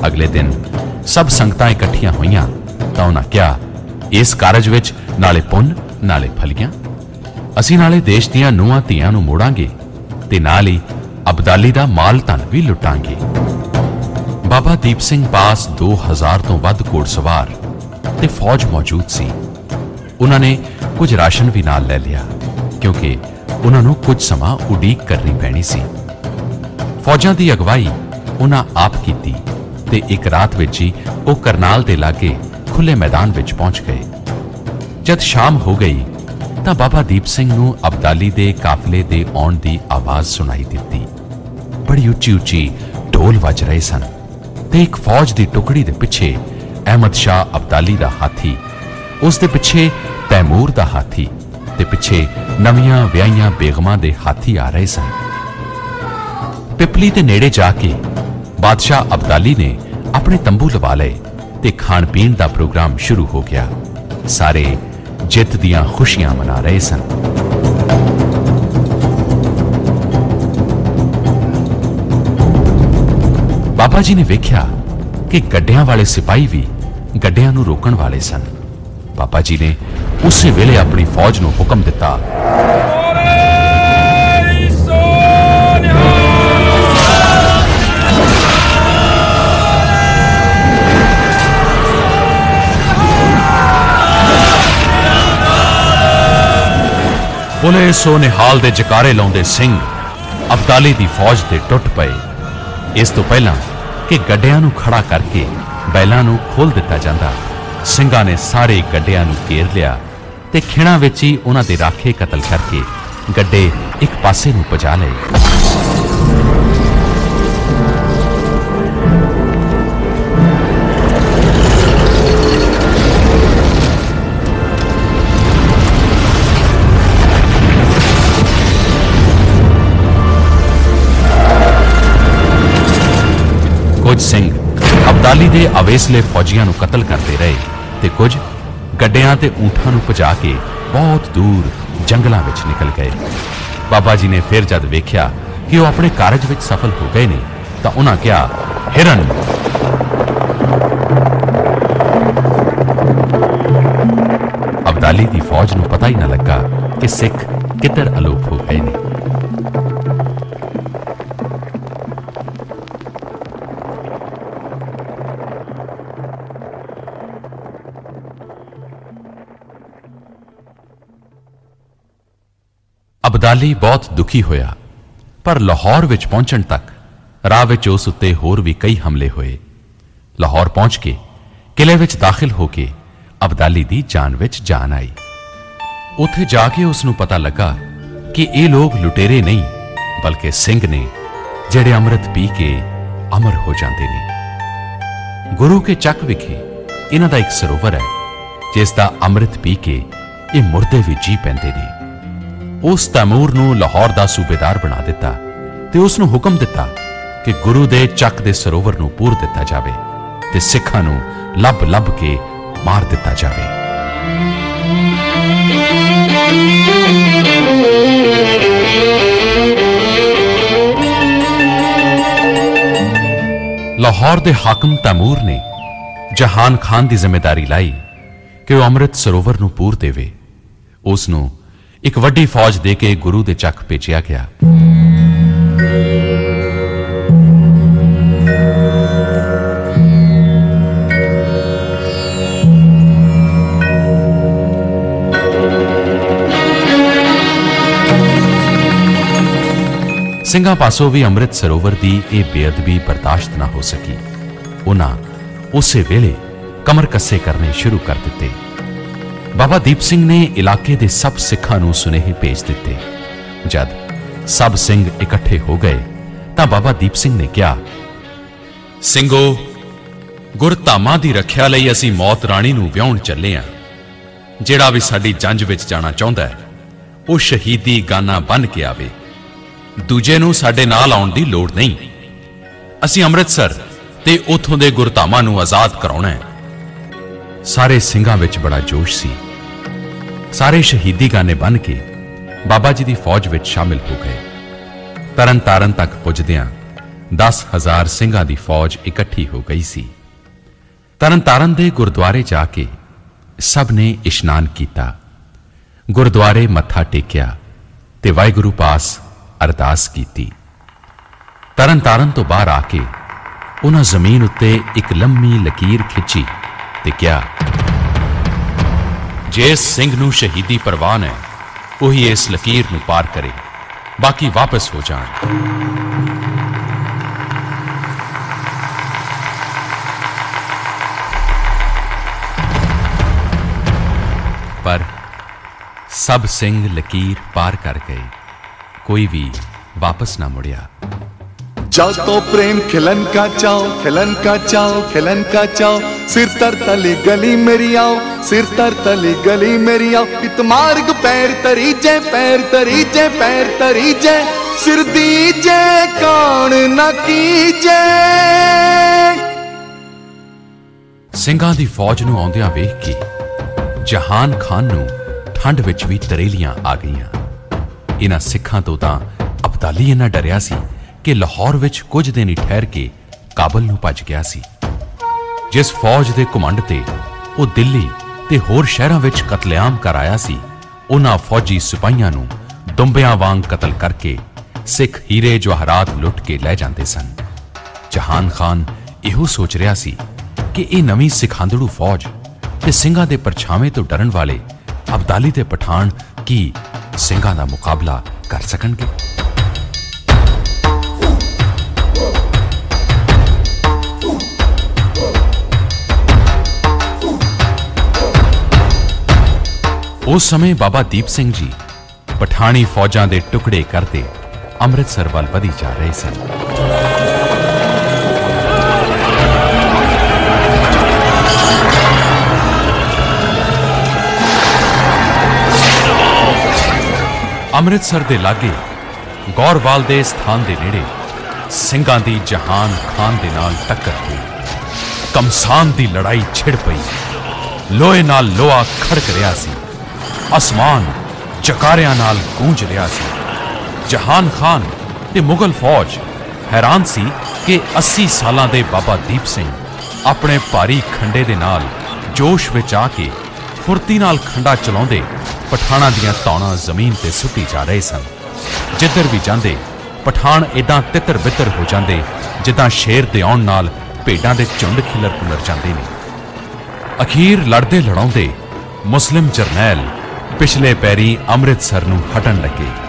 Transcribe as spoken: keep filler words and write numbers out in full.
अगले दिन सब संगतां इकट्ठियां होईयां तां उन्हां कहा, इस कारज विच नाले पुन नाले फलियां। असीं नाले देश दीआं नूहां धीआं नूं मोड़ांगे ते नाल ही अबदाली दा माल धन भी लुटांगे। बाबा दीप सिंह पास दो हज़ार तो वध घोड़सवार ते फौज मौजूद सी। उन्हां ने कुछ राशन भी नाल लै लिया क्योंकि उन्हां नूं कुछ समां उडीक करनी पैनी सी। फौजां दी अगवाई उन्हां आप कीती ते एक रात विच ही वो करनाल दे लागे खुले मैदान विच पहुंच गए। जद शाम हो गई तां बाबा दीप सिंह नूं अबदाली दे काफले दे आउण दी आवाज़ सुनाई दित्ती। बड़ी उच्ची उच्ची ढोल वज रहे सन ते एक फौज दी टुकड़ी दे पिछे अहमद शाह अबदाली दा हाथी, उस दे पिछे तैमूर दा हाथी ते पिछे नवीआं विआहियां बेगमां दे हाथी आ रहे सन। पिपली दे नेड़े जाके बादशाह अबदाली ने अपने तंबू लवा लए ते खाण पीण दा प्रोग्राम शुरू हो गया। सारे जित दियां खुशियां मना रहे सन। बाबा जी ने वेख्या कि गड्डियां वाले सिपाही भी गड्डियां नूं रोकण वाले सन। बाबा जी ने उस वेले अपनी फौज नूं हुक्म दिता, बोले सो निहाल दे जकारे लाउंदे सिंह अबदाली दी फौज ते टुट पए। इस तो पहला कि गड्डियां नूं खड़ा करके बैलां नूं खोल दिता जांदा, ਸਿੰਘਾਂ ने सारे गड्डियां नूं घेर लिया ते खिणा विच ही उन्हां दे राखे कतल करके गड्डे एक पासे नूं पजा लए। कुछ सिंह अबदाली दे अवेसले फौजियां नूं कतल करते रहे ते कुछ गड्डियां ते ऊंठां नूं भजा के बहुत दूर जंगलां विच निकल गए। बाबा जी ने फिर जद वेख्या कि वो अपने कारज विच सफल हो गए ने तां उन्हां कहा, हिरन। अबदाली दी फौज नूं पता ही ना लगा कि सिख किधर अलोप हो गए ने। अबदाली बहुत दुखी होया, पर लाहौर विच पहुंचण तक राह विच उस उत्ते होर भी कई हमले होए। लाहौर पहुंच के किले विच दाखिल होके अबदाली दी जान विच जान आई। उत्थे जाके उसनूं पता लगा कि ये लोग लुटेरे नहीं बल्कि सिंह ने जेड़े अमृत पी के अमर हो जाते ने। गुरु के चक विखे इन्हां दा एक सरोवर है जिसदा अमृत पी के ये मुर्दे भी जी पैंदे ने। उस तैमूर नूं लाहौर दा सूबेदार बना दिता ते उसनूं हुक्म दिता कि गुरु दे चक दे सरोवर नूं पूर दिता जावे ते सिखां नूं लब लब के मार दिता जावे। लाहौर दे हाकम तैमूर ने जहान खान दी जिम्मेदारी लाई कि वह अमृत सरोवर नूं पूर देवे। उसनूं एक वड्डी फौज दे के गुरु दे चक भेजिया गया। ਸਿੰਘਾਂ पासों भी अमृत सरोवर की यह बेअदबी बर्दाश्त ना हो सकी। उन्हां उसे वेले कमर कस्से करने शुरू कर दिते। बाबा दीप सिंह ने इलाके दे सब सिखां नूं सुनेहे भेज दिते। जद सब सिंह इकट्ठे हो गए तां बाबा दीप सिंह ने कहा, ਸਿੰਘੋ गुरधामां दी रखिया लई असीं मौत राणी नूं विआउण चले हां। जिहड़ा भी साडी जंज विच जाना चाहुंदा है वो शहीदी गाना बन के आवे, दूजे नूं साडे नाल आउण दी लोड़ नहीं। असीं अमृतसर ते उत्थों दे गुरधामां नूं आजाद कराउणा है। सारे ਸਿੰਘਾਂ विच बड़ा जोश सी। सारे शहीदी गाने बन के बाबा जी की फौज विच शामिल हो गए। तरन तारन तक पुजदियां दस हजार ਸਿੰਘਾਂ ਦੀ फौज इकट्ठी हो गई सी। तरनतारन दे गुरुद्वारे जाके सब ने इशनान किया, गुरुद्वारे मत्था टेकिया ते वाहिगुरू पास अरदास की। तरनतारन तो बाहर आके उन्हां जमीन उत्ते एक लंबी लकीर खिंची ते क्या, जिस सिंह नूं शहीदी परवान है वही इस लकीर नूं पार करे, बाकी वापस हो जाण। पर सब सिंह लकीर पार कर गए, कोई भी वापस ना मुड़िया। जाओ तो प्रेम खिलन का चाओ, खिलन का चाओ, खिलन का चाओ, सिर तर तली गली मेरी आओ, सिर तर तली गली मेरी आओ, इत मार्ग पैर तरी जे, पैर तरी जे, पैर तरी जे, सिर दीजे कौन न कीजे। ਸਿੰਘਾਂ ਦੀ फौज ਨੂੰ ਆਉਂਦਿਆਂ ਵੇਖ ਕੇ ਜਹਾਨ ਖਾਨ ਨੂੰ ਠੰਡ ਵਿੱਚ ਵੀ ਤਰੇਲੀਆਂ ਆ ਗਈਆਂ। ਇਹਨਾਂ ਸਿੱਖਾਂ ਤੋਂ ਤਾਂ ਅਬਦਾਲੀ ਇਹਨਾਂ ਡਰਿਆ ਸੀ ਕਿ ਲਾਹੌਰ ਵਿੱਚ ਕੁਝ ਦਿਨ ਹੀ ਠਹਿਰ ਕੇ ਕਾਬਲ ਨੂੰ ਭੱਜ ਗਿਆ ਸੀ। ਜਿਸ ਫੌਜ ਦੇ ਕਮਾਂਡ ਤੇ ਉਹ ਦਿੱਲੀ ਤੇ ਹੋਰ ਸ਼ਹਿਰਾਂ ਵਿੱਚ ਕਤਲੇਆਮ ਕਰ ਆਇਆ ਸੀ, ਉਹਨਾਂ ਫੌਜੀ ਸਿਪਾਹੀਆਂ ਨੂੰ ਦੁੰਬਿਆਂ ਵਾਂਗ ਕਤਲ ਕਰਕੇ ਸਿੱਖ ਹੀਰੇ ਜਵਾਹਰਾਤ ਲੁੱਟ ਕੇ ਲੈ ਜਾਂਦੇ ਸਨ। ਜਹਾਨ ਖਾਨ ਇਹੋ ਸੋਚ ਰਿਹਾ ਸੀ ਕਿ ਇਹ ਨਵੀਂ ਸਿਖਾਂਦੜੂ ਫੌਜ ਤੇ ਸਿੰਘਾਂ ਦੇ ਪਰਛਾਵੇਂ ਤੋਂ ਡਰਨ ਵਾਲੇ ਅਬਦਾਲੀ ਤੇ ਪਠਾਨ ਕੀ ਸਿੰਘਾਂ ਦਾ ਮੁਕਾਬਲਾ ਕਰ ਸਕਣਗੇ। ਉਸ ਸਮੇਂ ਬਾਬਾ ਦੀਪ ਸਿੰਘ ਜੀ ਪਠਾਣੀ ਫੌਜਾਂ ਦੇ ਟੁਕੜੇ ਕਰਦੇ ਅੰਮ੍ਰਿਤਸਰ ਵੱਲ ਵਧੀ ਜਾ ਰਹੇ ਸਨ। ਅੰਮ੍ਰਿਤਸਰ ਦੇ ਲਾਗੇ ਗੌਰਵਾਲ ਦੇ ਸਥਾਨ ਦੇ ਨੇੜੇ ਸਿੰਘਾਂ ਦੀ ਜਹਾਨ ਖਾਨ ਦੇ ਨਾਲ ਟੱਕਰ ਹੋਈ। ਕਮਸਾਨ ਦੀ ਲੜਾਈ ਛਿੜ ਪਈ, ਲੋਹੇ ਨਾਲ ਲੋਹਾ ਖੜਕ ਰਿਹਾ ਸੀ, ਅਸਮਾਨ ਚਕਾਰਿਆਂ ਨਾਲ ਗੂੰਜ ਰਿਹਾ ਸੀ। ਜਹਾਨ ਖਾਨ ਤੇ ਮੁਗਲ ਫੌਜ ਹੈਰਾਨ ਸੀ ਕਿ अस्सी ਸਾਲਾਂ ਦੇ ਬਾਬਾ ਦੀਪ ਸਿੰਘ ਆਪਣੇ ਭਾਰੀ ਖੰਡੇ ਦੇ ਨਾਲ ਜੋਸ਼ ਵਿੱਚ ਆ ਕੇ ਫੁਰਤੀ ਨਾਲ ਖੰਡਾ ਚਲਾਉਂਦੇ ਪਠਾਣਾਂ ਦੀਆਂ ਧੌਣਾਂ ਜ਼ਮੀਨ ਤੇ ਸੁੱਟੀ ਜਾ ਰਹੇ ਸਨ। ਜਿੱਧਰ ਵੀ ਜਾਂਦੇ ਪਠਾਨ ਏਦਾਂ ਤਿੱਤਰ ਬਿੱਤਰ ਹੋ ਜਾਂਦੇ ਜਿੱਦਾਂ ਸ਼ੇਰ ਦੇ ਆਉਣ ਨਾਲ ਭੇਡਾਂ ਦੇ ਝੁੰਡ ਖਿਲਰ ਖੁਲਰ ਜਾਂਦੇ ਨੇ। ਅਖੀਰ ਲੜਦੇ ਲੜਾਉਂਦੇ ਮੁਸਲਿਮ ਜਰਨੈਲ ਪਿਛਲੇ ਪੈਰੀ ਅੰਮ੍ਰਿਤਸਰ ਨੂੰ ਹਟਣ ਲੱਗੇ।